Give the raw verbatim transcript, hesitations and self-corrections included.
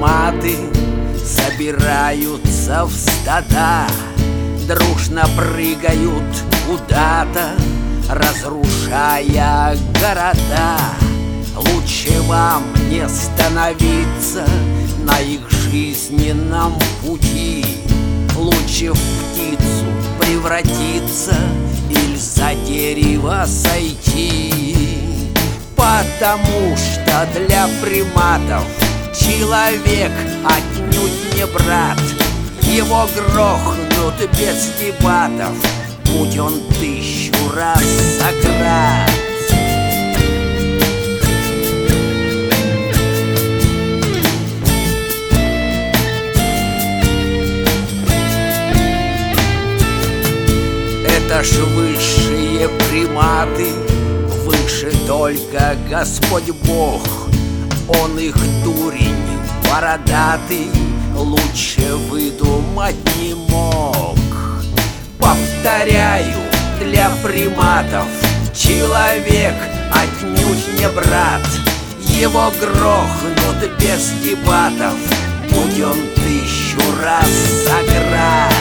приматы собираются в стада, дружно прыгают куда-то, разрушая города. Лучше вам не становиться на их жизненном пути, лучше в птицу превратиться или за дерево сойти. Потому что для приматов человек отнюдь не брат, его грохнут без дебатов, будь он тысячу раз Сократ. Это ж высшие приматы, выше только Господь Бог. Он их дурень бородатый лучше выдумать не мог. Повторяю, для приматов человек отнюдь не брат, его грохнут без дебатов, будь он тысячу раз Сократ.